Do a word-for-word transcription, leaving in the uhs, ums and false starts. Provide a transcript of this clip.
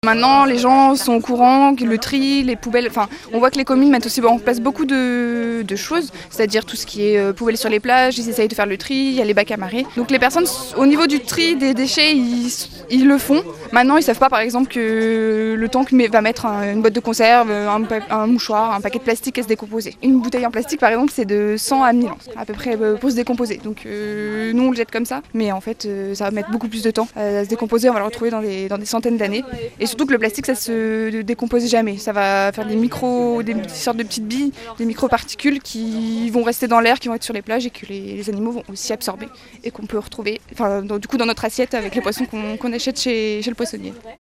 Maintenant, les gens sont au courant que le tri, les poubelles, enfin, on voit que les communes mettent aussi en place beaucoup de, de choses, c'est-à-dire tout ce qui est euh, poubelles sur les plages, ils essayent de faire le tri, il y a les bacs à marée. Donc les personnes, au niveau du tri des déchets, ils, ils le font. Maintenant, ils savent pas, par exemple, que le tank va mettre un, une boîte de conserve, un, un mouchoir, un paquet de plastique à se décomposer. Une bouteille en plastique, par exemple, c'est de cent à mille ans, à peu près, pour se décomposer. Donc euh, nous, on le jette comme ça, mais en fait, euh, ça va mettre beaucoup plus de temps à se décomposer, on va le retrouver dans des, dans des centaines d'années. Et surtout que le plastique, ça se décompose jamais. Ça va faire des micros, des sortes de petites billes, des microparticules qui vont rester dans l'air, qui vont être sur les plages et que les, les animaux vont aussi absorber et qu'on peut retrouver, enfin, dans, du coup, dans notre assiette avec les poissons qu'on qu'on achète chez, chez le poissonnier.